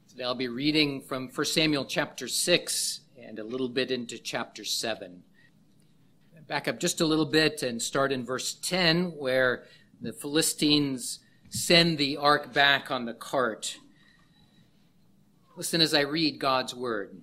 Today I'll be reading from 1 Samuel chapter 6 and a little bit into chapter 7. Back up just a little bit and start in verse 10, where the Philistines send the ark back on the cart. Listen as I read God's word.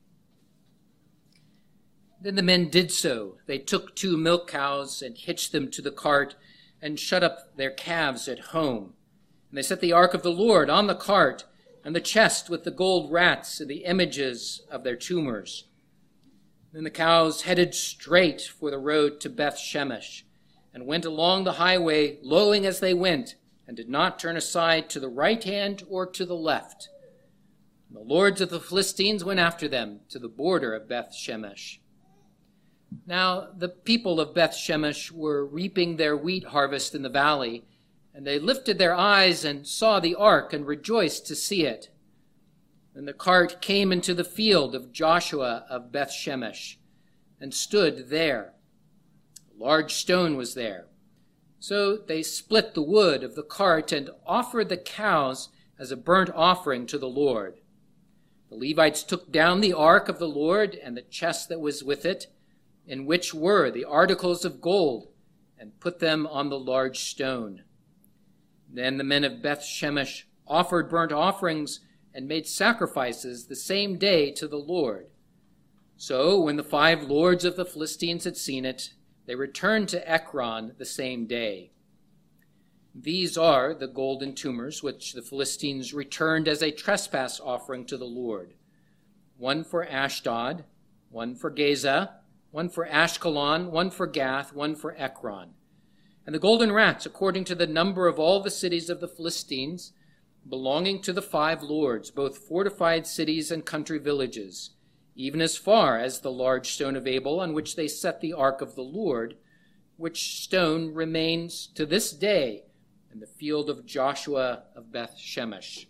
Then the men did so. They took 2 milk cows and hitched them to the cart and shut up their calves at home. And they set the ark of the Lord on the cart and the chest with the gold rats and the images of their tumors. Then the cows headed straight for the road to Beth Shemesh and went along the highway, lowing as they went, and did not turn aside to the right hand or to the left. And the lords of the Philistines went after them to the border of Beth Shemesh. Now the people of Beth Shemesh were reaping their wheat harvest in the valley, and they lifted their eyes and saw the ark and rejoiced to see it. Then the cart came into the field of Joshua of Beth Shemesh and stood there. A large stone was there. So they split the wood of the cart and offered the cows as a burnt offering to the Lord. The Levites took down the ark of the Lord and the chest that was with it, in which were the articles of gold, and put them on the large stone. Then the men of Beth Shemesh offered burnt offerings and made sacrifices the same day to the Lord. So when the 5 lords of the Philistines had seen it, they returned to Ekron the same day. These are the golden tumors which the Philistines returned as a trespass offering to the Lord. 1 for Ashdod, 1 for Gaza, 1 for Ashkelon, 1 for Gath, 1 for Ekron. And the golden rats, according to the number of all the cities of the Philistines, belonging to the 5 lords, both fortified cities and country villages, even as far as the large stone of Abel on which they set the ark of the Lord, which stone remains to this day in the field of Joshua of Beth Shemesh.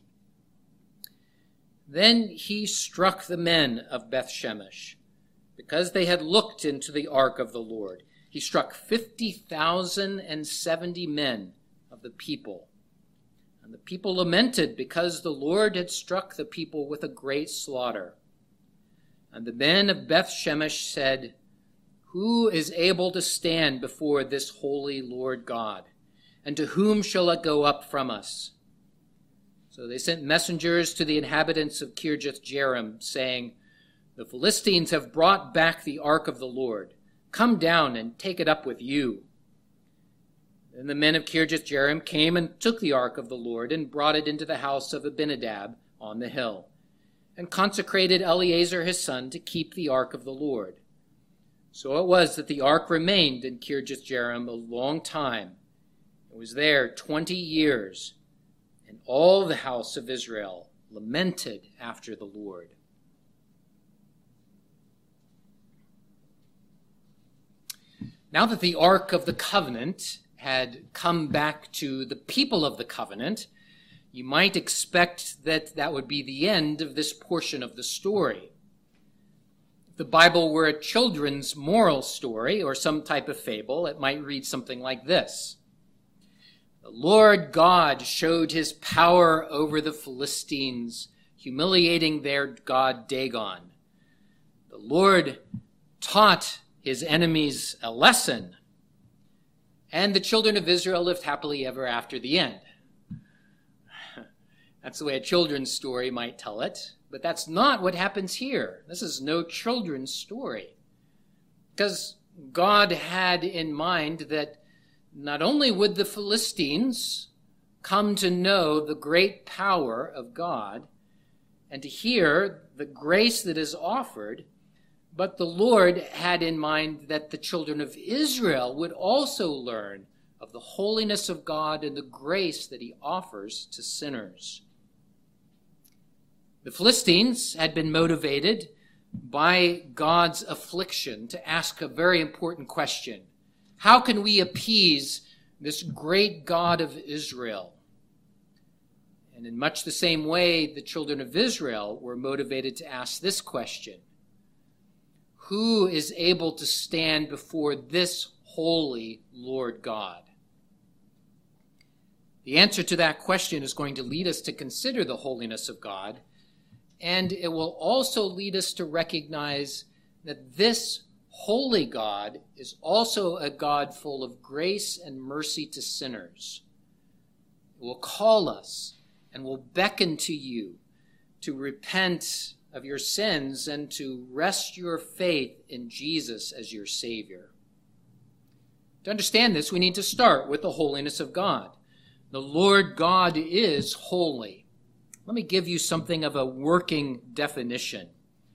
Then he struck the men of Beth Shemesh, because they had looked into the ark of the Lord. He struck 50,070 men of the people. And the people lamented because the Lord had struck the people with a great slaughter. And the men of Beth Shemesh said, "Who is able to stand before this holy Lord God? And to whom shall it go up from us?" So they sent messengers to the inhabitants of Kirjath-jearim, saying, "The Philistines have brought back the ark of the Lord. Come down and take it up with you." Then the men of Kirjath-jearim came and took the ark of the Lord and brought it into the house of Abinadab on the hill, and consecrated Eleazar his son to keep the ark of the Lord. So it was that the ark remained in Kirjath-jearim a long time. It was there 20 years, and all the house of Israel lamented after the Lord. Now that the Ark of the Covenant had come back to the people of the covenant, you might expect that that would be the end of this portion of the story. If the Bible were a children's moral story or some type of fable, it might read something like this. The Lord God showed his power over the Philistines, humiliating their god Dagon. The Lord taught his enemies a lesson, and the children of Israel lived happily ever after the end. That's the way a children's story might tell it, but that's not what happens here. This is no children's story, because God had in mind that not only would the Philistines come to know the great power of God and to hear the grace that is offered, but the Lord had in mind that the children of Israel would also learn of the holiness of God and the grace that he offers to sinners. The Philistines had been motivated by God's affliction to ask a very important question. How can we appease this great God of Israel? And in much the same way, the children of Israel were motivated to ask this question. Who is able to stand before this holy Lord God? The answer to that question is going to lead us to consider the holiness of God And it will also lead us to recognize that this holy God is also a God full of grace and mercy to sinners. It will call us and will beckon to you to repent of your sins and to rest your faith in Jesus as your Savior. To understand this, we need to start with the holiness of God. The Lord God is holy. Let me give you something of a working definition.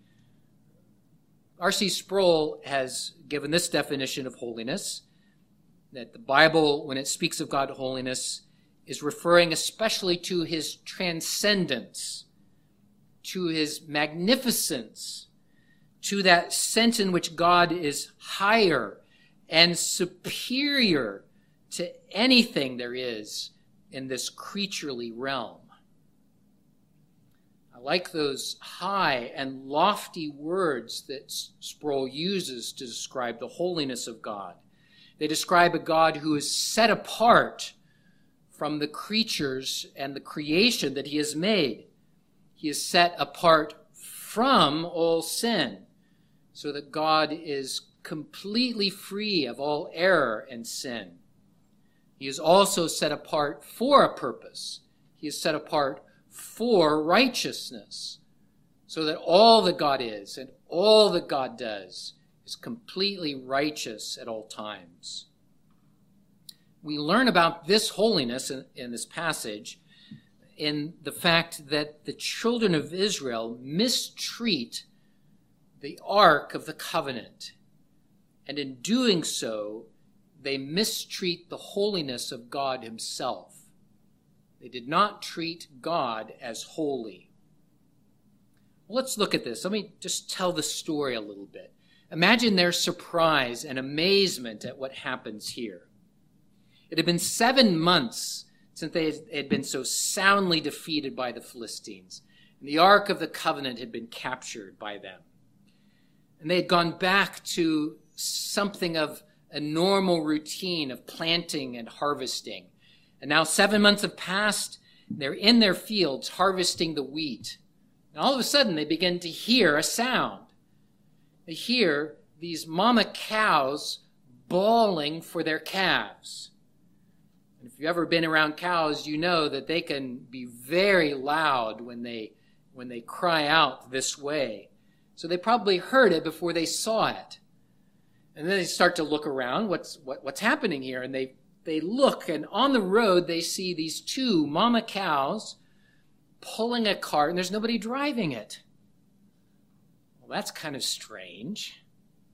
R.C. Sproul has given this definition of holiness, that the Bible, when it speaks of God's holiness, is referring especially to his transcendence, to his magnificence, to that sense in which God is higher and superior to anything there is in this creaturely realm. I like those high and lofty words that Sproul uses to describe the holiness of God. They describe a God who is set apart from the creatures and the creation that he has made. He is set apart from all sin, so that God is completely free of all error and sin. He is also set apart for a purpose. He is set apart for righteousness, so that all that God is and all that God does is completely righteous at all times. We learn about this holiness in this passage in the fact that the children of Israel mistreat the Ark of the Covenant, and in doing so, they mistreat the holiness of God himself. They did not treat God as holy. Well, let's look at this. Let me just tell the story a little bit. Imagine their surprise and amazement at what happens here. It had been 7 months since they had been so soundly defeated by the Philistines, and the Ark of the Covenant had been captured by them. And they had gone back to something of a normal routine of planting and harvesting. And now 7 months have passed. They're in their fields harvesting the wheat. And all of a sudden they begin to hear a sound. They hear these mama cows bawling for their calves. And if you've ever been around cows, you know that they can be very loud when they cry out this way. So they probably heard it before they saw it. And then they start to look around, what's happening here? And they look, and on the road they see these 2 mama cows pulling a cart, and there's nobody driving it. Well, that's kind of strange.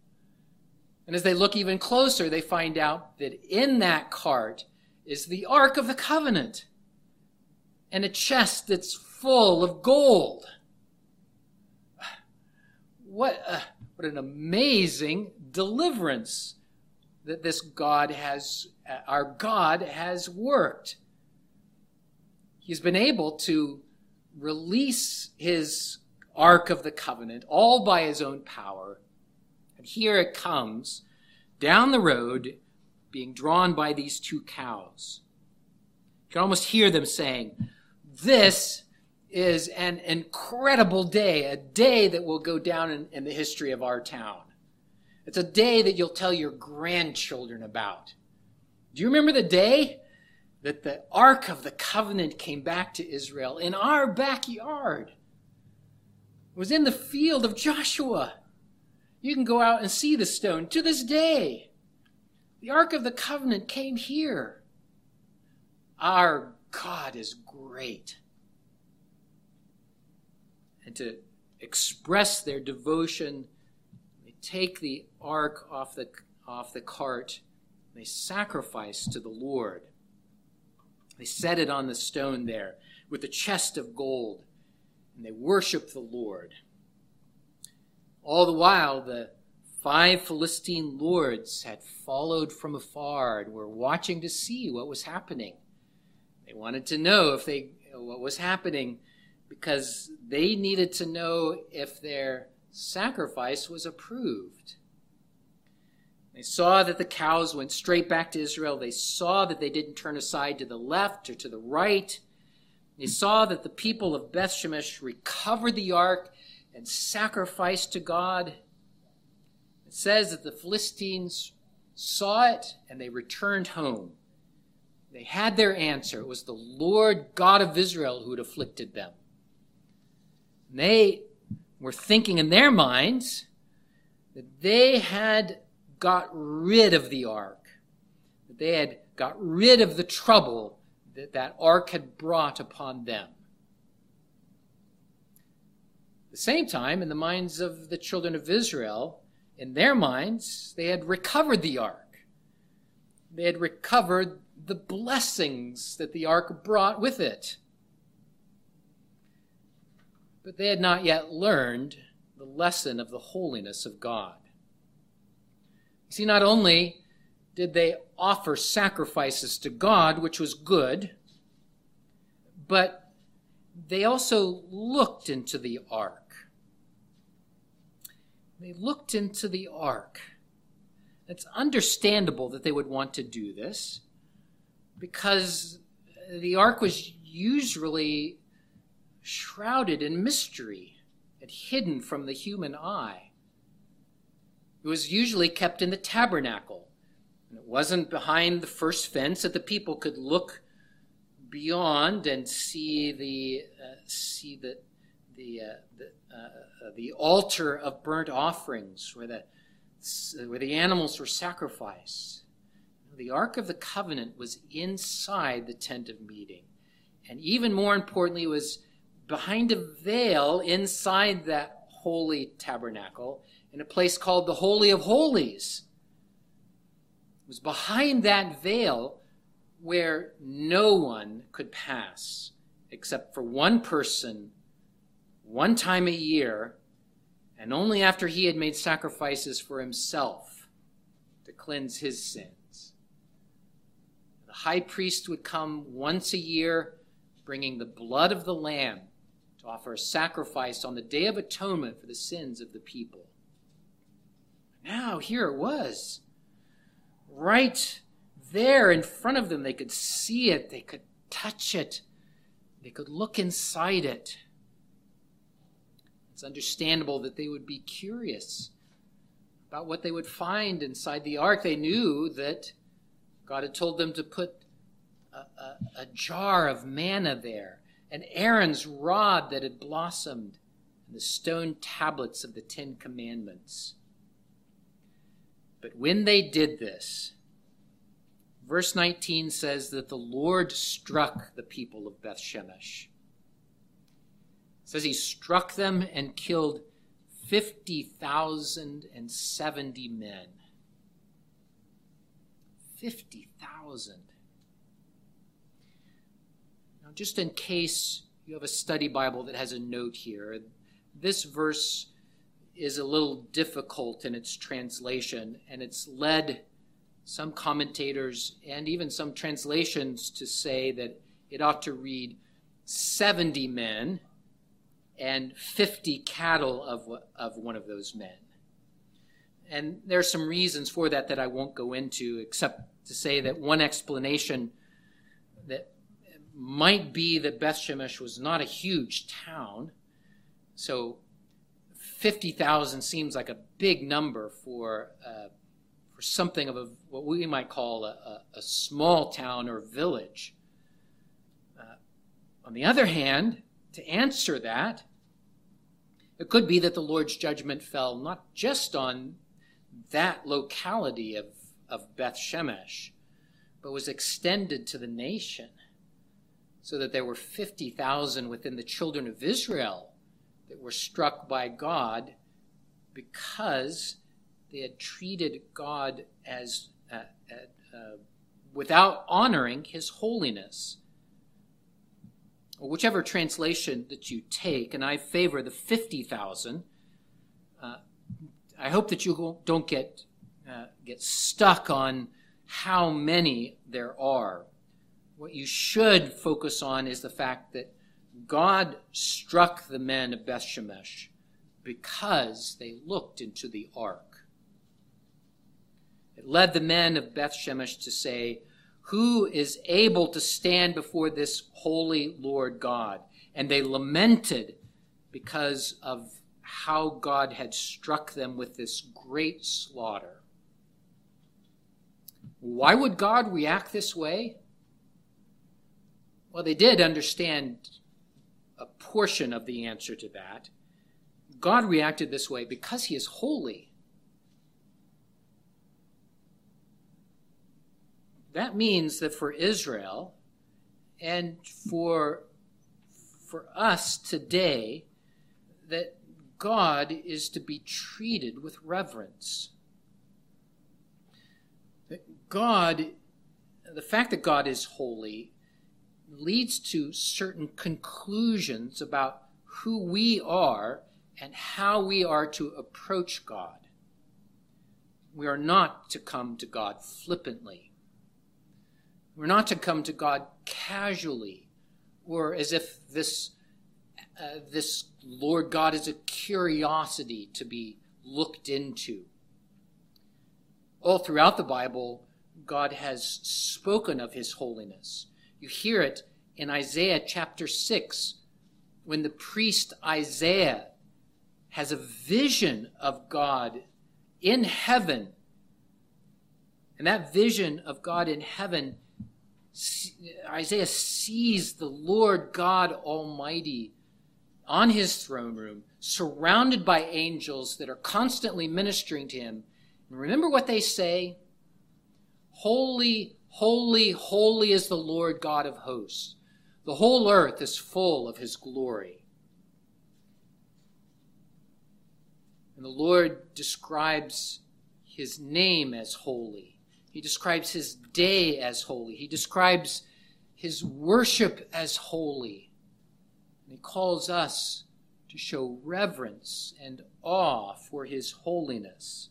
And as they look even closer, they find out that in that cart is the Ark of the Covenant and a chest that's full of gold. What an amazing deliverance that our God has worked. He's been able to release his Ark of the Covenant all by his own power. And here it comes down the road, being drawn by these 2 cows. You can almost hear them saying, "This is an incredible day, a day that will go down in the history of our town. It's a day that you'll tell your grandchildren about. Do you remember the day that the Ark of the Covenant came back to Israel in our backyard? It was in the field of Joshua. You can go out and see the stone to this day. The Ark of the Covenant came here. Our God is great." And to express their devotion, they take the ark off the cart. They sacrifice to the Lord. They set it on the stone there with a chest of gold, and they worship the Lord. All the while, the 5 Philistine lords had followed from afar and were watching to see what was happening. They wanted to know what was happening, because they needed to know if their sacrifice was approved. They saw that the cows went straight back to Israel. They saw that they didn't turn aside to the left or to the right. They saw that the people of Beth Shemesh recovered the ark and sacrificed to God. It says that the Philistines saw it and they returned home. They had their answer. It was the Lord God of Israel who had afflicted them. And they were thinking in their minds that they had got rid of the ark, that they had got rid of the trouble that that ark had brought upon them. At the same time, in the minds of the children of Israel, in their minds, they had recovered the ark. They had recovered the blessings that the ark brought with it. But they had not yet learned the lesson of the holiness of God. You see, not only did they offer sacrifices to God, which was good, but they also looked into the ark. They looked into the ark. It's understandable that they would want to do this because the ark was usually shrouded in mystery and hidden from the human eye. It was usually kept in the tabernacle. And it wasn't behind the first fence that the people could look beyond and see the altar of burnt offerings where the animals were sacrificed. The Ark of the Covenant was inside the tent of meeting. And even more importantly, it was behind a veil inside that holy tabernacle in a place called the Holy of Holies. It was behind that veil where no one could pass except for one person, one time a year, and only after he had made sacrifices for himself to cleanse his sins. The high priest would come once a year, bringing the blood of the lamb to offer a sacrifice on the Day of Atonement for the sins of the people. Now, here it was. Right there in front of them, they could see it, they could touch it, they could look inside it. It's understandable that they would be curious about what they would find inside the ark. They knew that God had told them to put a jar of manna there, and Aaron's rod that had blossomed, and the stone tablets of the 10 Commandments. But when they did this, verse 19 says that the Lord struck the people of Beth Shemesh. It says he struck them and killed 50,070 men. 50,000. Now, just in case you have a study Bible that has a note here, this verse is a little difficult in its translation, and it's led some commentators and even some translations to say that it ought to read 70 men and 50 cattle of one of those men. And there are some reasons for that I won't go into, except to say that one explanation that might be that Beth Shemesh was not a huge town, so 50,000 seems like a big number for something of what we might call a small town or village. On the other hand, to answer that, it could be that the Lord's judgment fell not just on that locality of Beth Shemesh, but was extended to the nation, so that there were 50,000 within the children of Israel that were struck by God because they had treated God as without honoring his holiness. Or whichever translation that you take, and I favor the 50,000. I hope that you don't get stuck on how many there are. What you should focus on is the fact that God struck the men of Beth Shemesh because they looked into the ark. It led the men of Beth Shemesh to say, Who is able to stand before this holy Lord God? And they lamented because of how God had struck them with this great slaughter. Why would God react this way? Well, they did understand a portion of the answer to that. God reacted this way because he is holy. That means that for Israel and for us today, that God is to be treated with reverence. The fact that God is holy leads to certain conclusions about who we are and how we are to approach God. We are not to come to God flippantly. We're not to come to God casually, or as if this Lord God is a curiosity to be looked into. All throughout the Bible, God has spoken of his holiness. You hear it in Isaiah chapter 6, when the priest Isaiah has a vision of God in heaven. And that vision of God in heaven, Isaiah sees the Lord God Almighty on his throne room, surrounded by angels that are constantly ministering to him. And remember what they say? Holy, holy, holy is the Lord God of hosts. The whole earth is full of his glory. And the Lord describes his name as holy. He describes his day as holy. He describes his worship as holy. And he calls us to show reverence and awe for his holiness.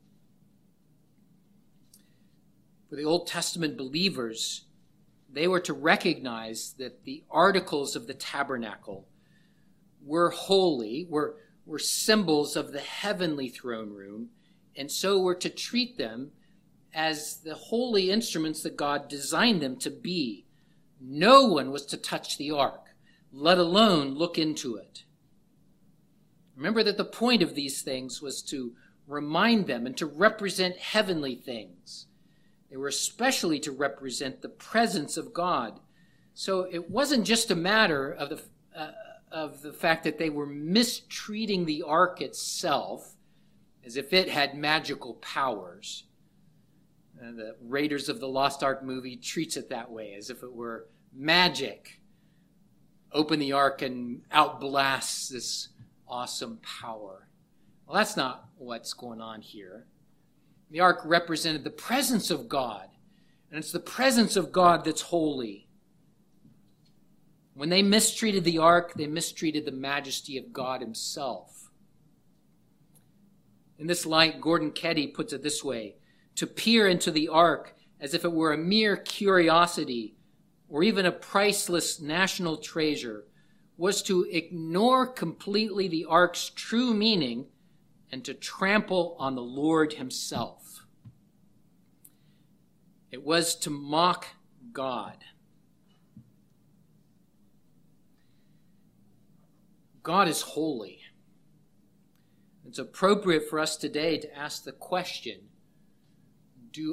For the Old Testament believers, they were to recognize that the articles of the tabernacle were holy, were symbols of the heavenly throne room, and so were to treat them as the holy instruments that God designed them to be. No one was to touch the ark, let alone look into it. Remember that the point of these things was to remind them and to represent heavenly things. They were especially to represent the presence of God. So it wasn't just a matter of the fact that they were mistreating the ark itself as if it had magical powers. The Raiders of the Lost Ark movie treats it that way, as if it were magic. Open the ark and out blasts this awesome power. Well, that's not what's going on here. The ark represented the presence of God, and it's the presence of God that's holy. When they mistreated the ark, they mistreated the majesty of God himself. In this light, Gordon Ketty puts it this way: to peer into the ark as if it were a mere curiosity or even a priceless national treasure was to ignore completely the ark's true meaning and to trample on the Lord himself. It was to mock God. God is holy. It's appropriate for us today to ask the question, do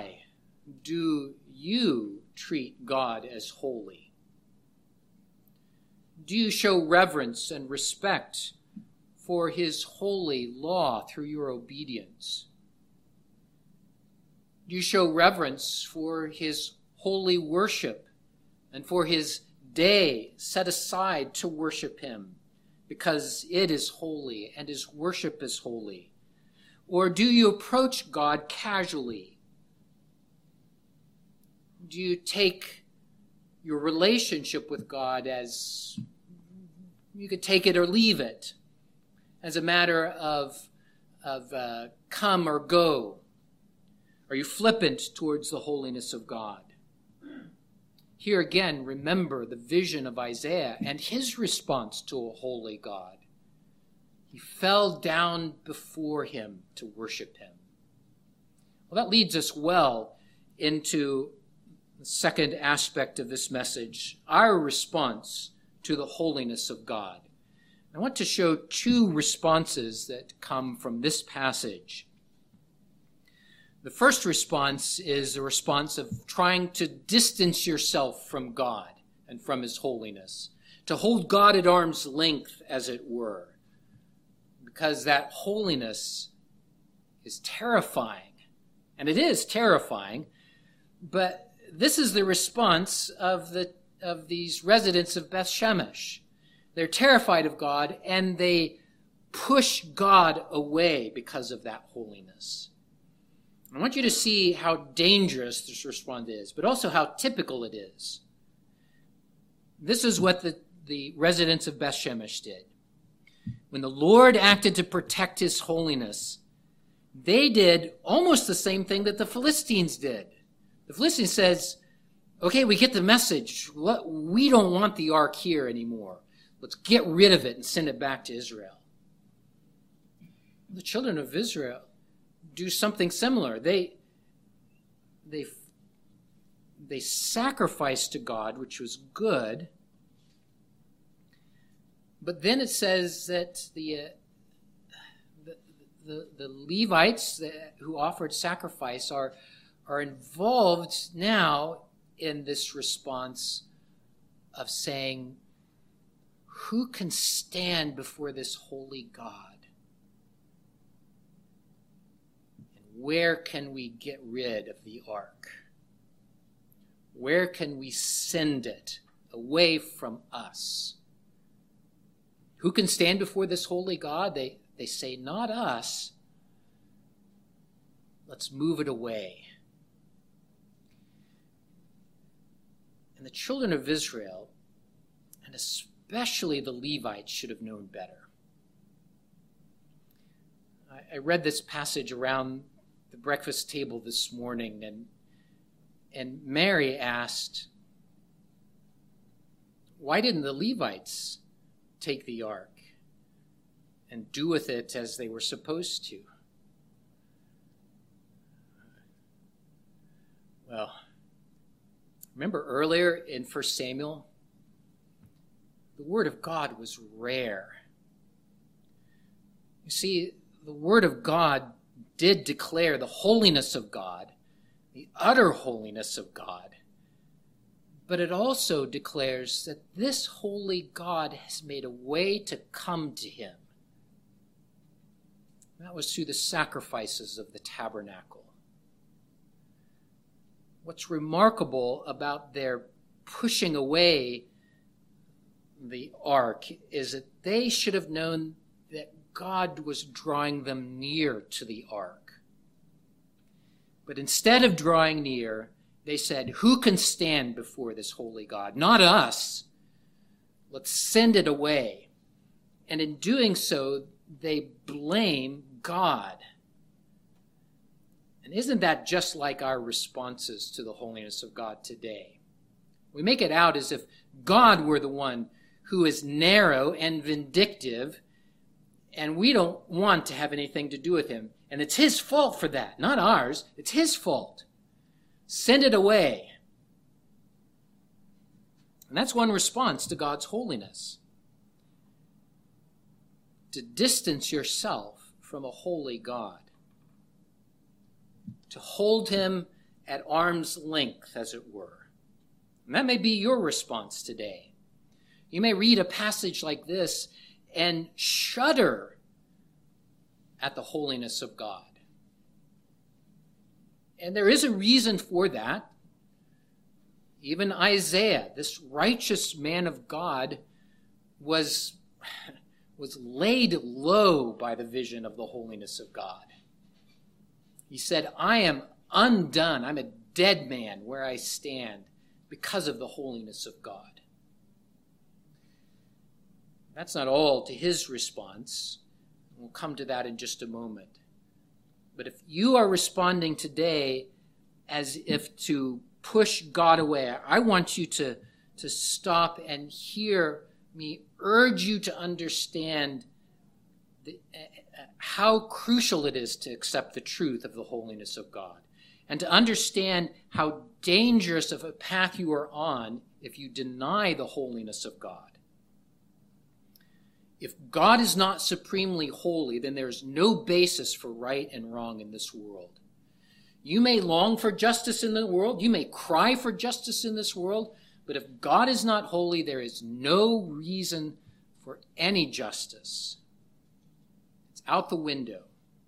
you treat God as holy? Do you show reverence and respect for his holy law through your obedience? Do you show reverence for his holy worship and for his day set aside to worship him because it is holy and his worship is holy? Or do you approach God casually? Do you take your relationship with God as you could take it or leave it, as a matter of come or go? Are you flippant towards the holiness of God? Here again, remember the vision of Isaiah and his response to a holy God. He fell down before him to worship him. Well, that leads us well into The second aspect of this message, our response to the holiness of God. I want to show two responses that come from this passage. The first response is a response of trying to distance yourself from God and from his holiness, to hold God at arm's length, as it were, because that holiness is terrifying. And it is terrifying, but this is the response of these residents of Beth Shemesh. They're terrified of God, and they push God away because of that holiness. I want you to see how dangerous this response is, but also how typical it is. This is what the residents of Beth Shemesh did. When the Lord acted to protect his holiness, they did almost the same thing that the Philistines did. The Philistines says, okay, we get the message. We don't want the ark here anymore. Let's get rid of it and send it back to Israel. The children of Israel do something similar. They sacrificed to God, which was good. But then it says that the Levites who offered sacrifice are involved now in this response of saying, who can stand before this holy God? And where can we get rid of the ark? Where can we send it away from us? Who can stand before this holy God? They say, not us. Let's move it away. And the children of Israel, and especially the Levites, should have known better. I read this passage around the breakfast table this morning, and Mary asked, why didn't the Levites take the ark and do with it as they were supposed to? Well, remember earlier in 1 Samuel, the word of God was rare. You see, the word of God did declare the holiness of God, the utter holiness of God. But it also declares that this holy God has made a way to come to him. That was through the sacrifices of the tabernacle. What's remarkable about their pushing away the ark is that they should have known that God was drawing them near to the ark. But instead of drawing near, they said, who can stand before this holy God? Not us. Let's send it away. And in doing so, they blame God. And isn't that just like our responses to the holiness of God today? We make it out as if God were the one who is narrow and vindictive, and we don't want to have anything to do with him. And it's his fault for that, not ours. It's his fault. Send it away. And that's one response to God's holiness. To distance yourself from a holy God. To hold him at arm's length, as it were. And that may be your response today. You may read a passage like this and shudder at the holiness of God. And there is a reason for that. Even Isaiah, this righteous man of God, was laid low by the vision of the holiness of God. He said, I am undone. I'm a dead man where I stand because of the holiness of God. That's not all to his response. We'll come to that in just a moment. But if you are responding today as if to push God away, I want you to stop and hear me urge you to understand how crucial it is to accept the truth of the holiness of God. and to understand how dangerous of a path you are on if you deny the holiness of God. If God is not supremely holy, then there is no basis for right and wrong in this world. You may long for justice in the world, you may cry for justice in this world, but if God is not holy, there is no reason for any justice. It's out the window.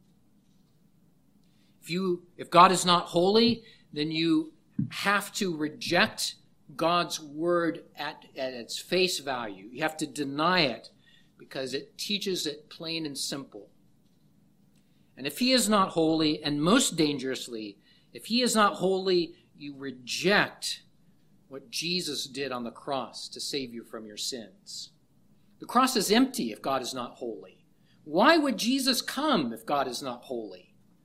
If God is not holy, then you have to reject God's word at its face value. You have to deny it because it teaches it plain and simple. And if he is not holy, and most dangerously, if he is not holy, you reject what Jesus did on the cross to save you from your sins. The cross is empty if God is not holy. Why would Jesus come if God is not holy?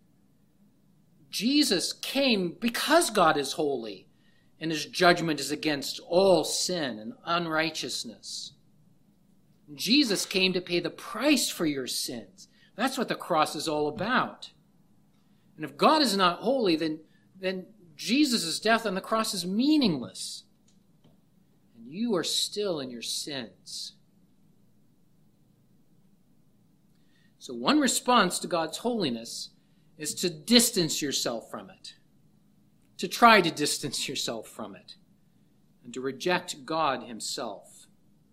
Jesus came because God is holy, and his judgment is against all sin and unrighteousness. Jesus came to pay the price for your sins. That's what the cross is all about. And if God is not holy, then Jesus' death on the cross is meaningless. And you are still in your sins. So one response to God's holiness is to distance yourself from it, to try to distance yourself from it, and to reject God himself.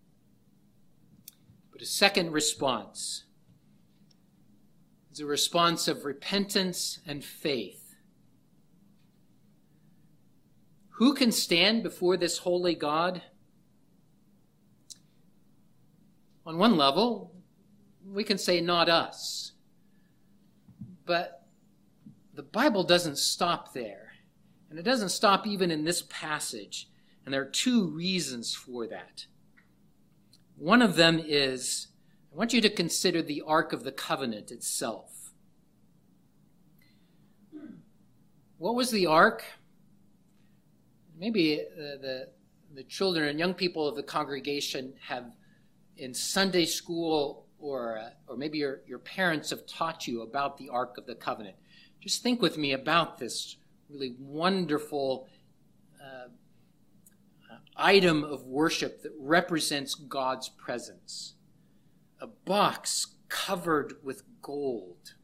But a second response is a response of repentance and faith. Who can stand before this holy God? On one level, we can say not us. But the Bible doesn't stop there. And it doesn't stop even in this passage. And there are two reasons for that. One of them is, I want you to consider the Ark of the Covenant itself. What was the Ark? Maybe the children and young people of the congregation have in Sunday school or maybe your parents have taught you about the Ark of the Covenant. Just think with me about this really wonderful item of worship that represents God's presence. A box covered with gold.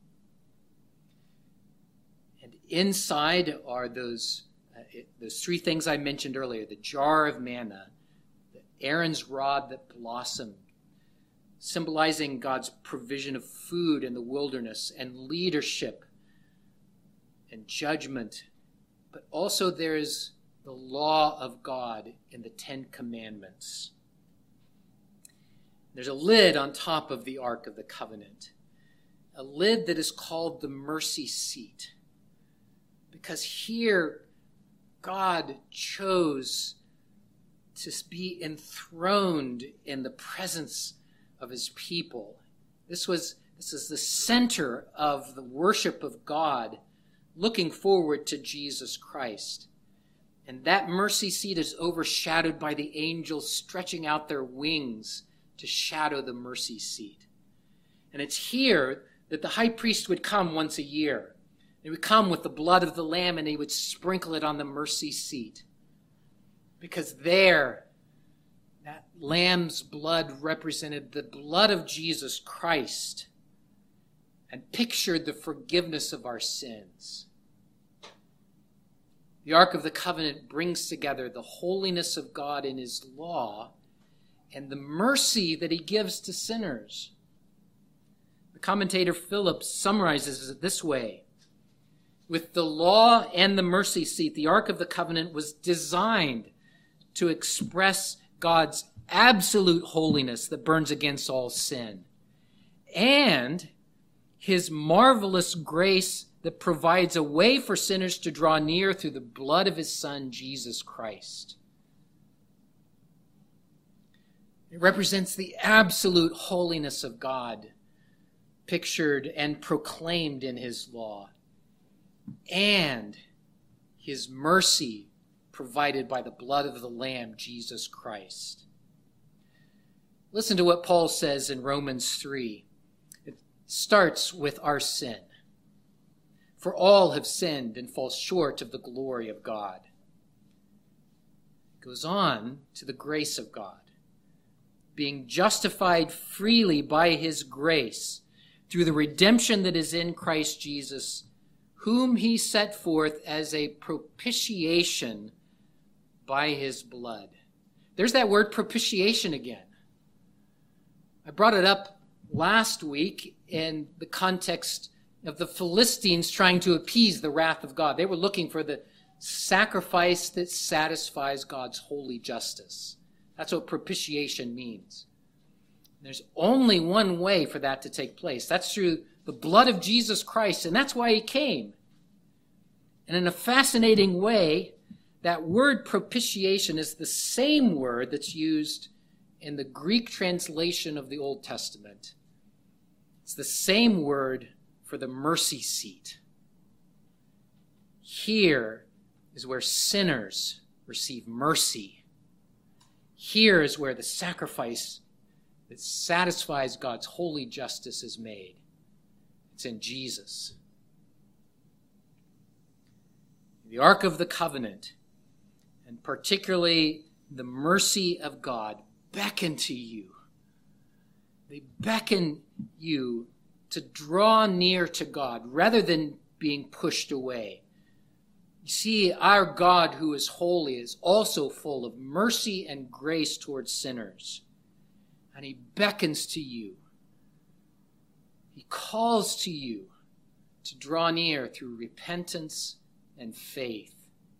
And inside are those three things I mentioned earlier. The jar of manna, Aaron's rod that blossomed, symbolizing God's provision of food in the wilderness and leadership and judgment. But also there's the law of God in the Ten Commandments. There's a lid on top of the Ark of the Covenant, a lid that is called the mercy seat, because here God chose to be enthroned in the presence of his people. This is the center of the worship of God, looking forward to Jesus Christ. And that mercy seat is overshadowed by the angels stretching out their wings to shadow the mercy seat. And it's here that the high priest would come once a year. He would come with the blood of the lamb and he would sprinkle it on the mercy seat. Because there, that lamb's blood represented the blood of Jesus Christ and pictured the forgiveness of our sins. The Ark of the Covenant brings together the holiness of God in his law and the mercy that he gives to sinners. The commentator Phillips summarizes it this way: with the law and the mercy seat, the Ark of the Covenant was designed to express God's absolute holiness that burns against all sin, and his marvelous grace that provides a way for sinners to draw near through the blood of his Son, Jesus Christ. It represents the absolute holiness of God, pictured and proclaimed in his law, and his mercy provided by the blood of the Lamb, Jesus Christ. Listen to what Paul says in Romans 3. It starts with our sin. For all have sinned and fall short of the glory of God. It goes on to the grace of God, being justified freely by his grace through the redemption that is in Christ Jesus, whom he set forth as a propitiation by his blood. There's that word propitiation again. I brought it up last week in the context of the Philistines trying to appease the wrath of God. They were looking for the sacrifice that satisfies God's holy justice. That's what propitiation means. There's only one way for that to take place. That's through the blood of Jesus Christ, and that's why he came. And in a fascinating way, that word propitiation is the same word that's used in the Greek translation of the Old Testament. It's the same word for the mercy seat. Here is where sinners receive mercy. Here is where the sacrifice that satisfies God's holy justice is made. It's in Jesus. The Ark of the Covenant, and particularly the mercy of God, beckon to you. They beckon you to draw near to God rather than being pushed away. You see, our God who is holy is also full of mercy and grace towards sinners. And he beckons to you. He calls to you to draw near through repentance and faith.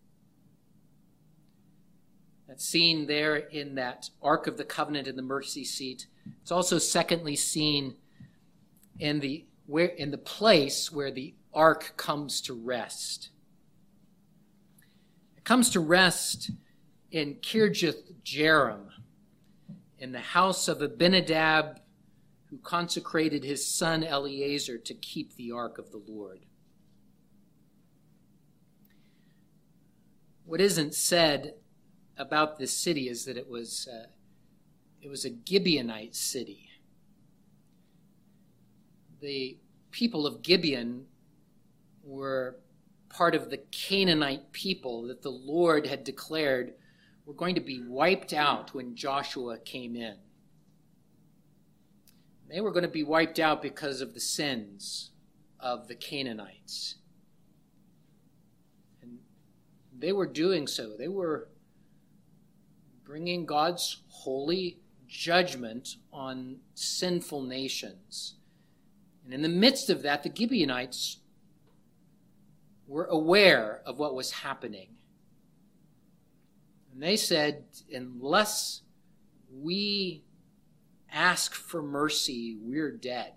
That's seen there in that Ark of the Covenant in the mercy seat. It's also secondly seen in the place where the ark comes to rest. It comes to rest in Kirjath Jearim, in the house of Abinadab, who consecrated his son Eleazar to keep the ark of the Lord. What isn't said about this city is that it was a Gibeonite city. The people of Gibeon were part of the Canaanite people that the Lord had declared were going to be wiped out when Joshua came in. They were going to be wiped out because of the sins of the Canaanites. And they were doing so. They were bringing God's holy judgment on sinful nations. And in the midst of that, the Gibeonites were aware of what was happening. And they said, unless we ask for mercy, we're dead.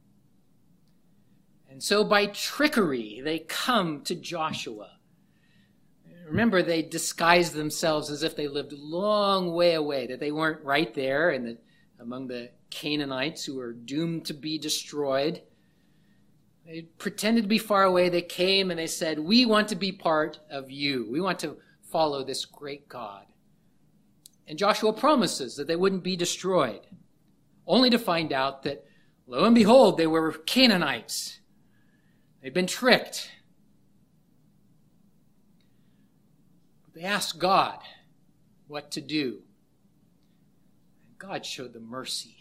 And so by trickery, they come to Joshua. Remember, they disguised themselves as if they lived a long way away, that they weren't right there among the Canaanites who were doomed to be destroyed. They pretended to be far away. They came and they said, we want to be part of you. We want to follow this great God. And Joshua promises that they wouldn't be destroyed, only to find out that, lo and behold, they were Canaanites. They'd been tricked. They asked God what to do. And God showed them mercy.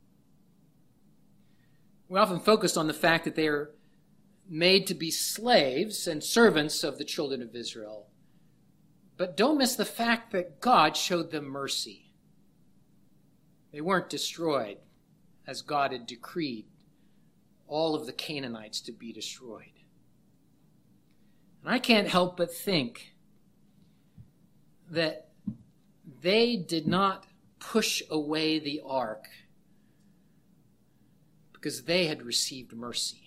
We often focus on the fact that they are made to be slaves and servants of the children of Israel. But don't miss the fact that God showed them mercy. They weren't destroyed as God had decreed all of the Canaanites to be destroyed. And I can't help but think that they did not push away the ark because they had received mercy.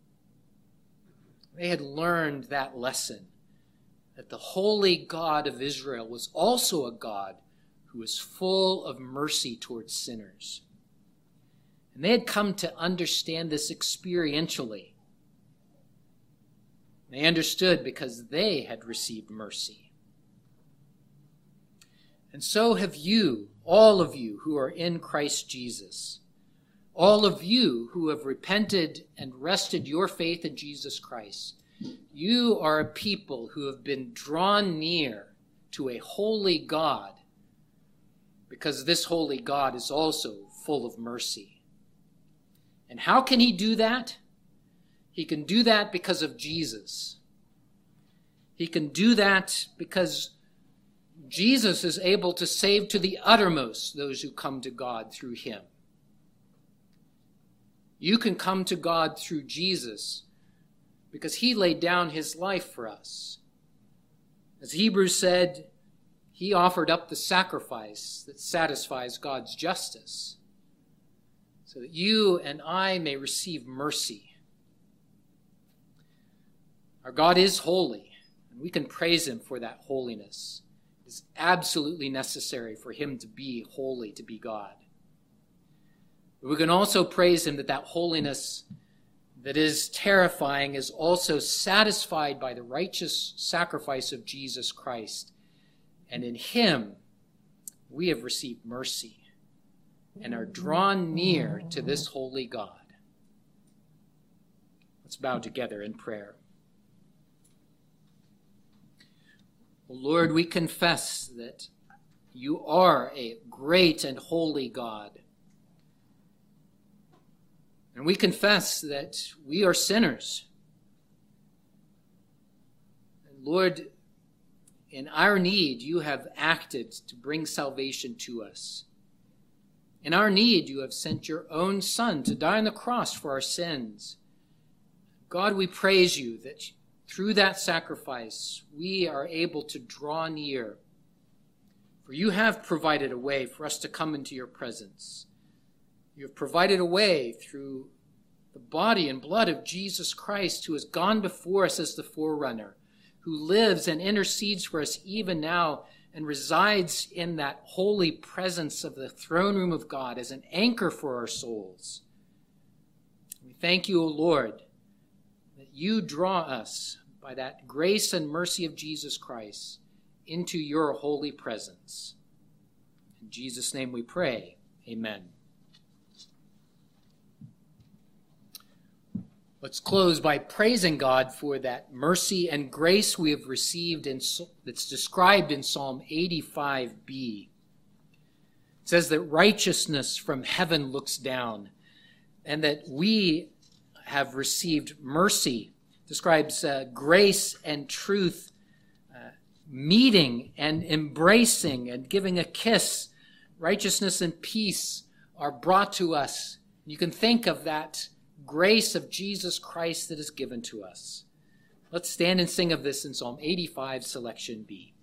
They had learned that lesson, that the holy God of Israel was also a God who was full of mercy towards sinners. And they had come to understand this experientially. They understood because they had received mercy. And so have you, all of you who are in Christ Jesus. All of you who have repented and rested your faith in Jesus Christ. You are a people who have been drawn near to a holy God, because this holy God is also full of mercy. And how can he do that? He can do that because of Jesus. He can do that because Jesus is able to save to the uttermost those who come to God through him. You can come to God through Jesus because he laid down his life for us. As Hebrews said, he offered up the sacrifice that satisfies God's justice so that you and I may receive mercy. Our God is holy, and we can praise him for that holiness. It is absolutely necessary for him to be holy, to be God. But we can also praise him that holiness that is terrifying is also satisfied by the righteous sacrifice of Jesus Christ. And in him, we have received mercy and are drawn near to this holy God. Let's bow together in prayer. Lord, we confess that you are a great and holy God. And we confess that we are sinners. And Lord, in our need, you have acted to bring salvation to us. In our need, you have sent your own Son to die on the cross for our sins. God, we praise you that through that sacrifice, we are able to draw near. For you have provided a way for us to come into your presence. You have provided a way through the body and blood of Jesus Christ, who has gone before us as the forerunner, who lives and intercedes for us even now and resides in that holy presence of the throne room of God as an anchor for our souls. We thank you, O Lord, that you draw us by that grace and mercy of Jesus Christ into your holy presence. In Jesus' name we pray. Amen. Let's close by praising God for that mercy and grace we have received that's described in Psalm 85b. It says that righteousness from heaven looks down, and that we have received mercy. It describes grace and truth meeting and embracing and giving a kiss. Righteousness and peace are brought to us. You can think of that grace of Jesus Christ that is given to us. Let's stand and sing of this in Psalm 85, selection B.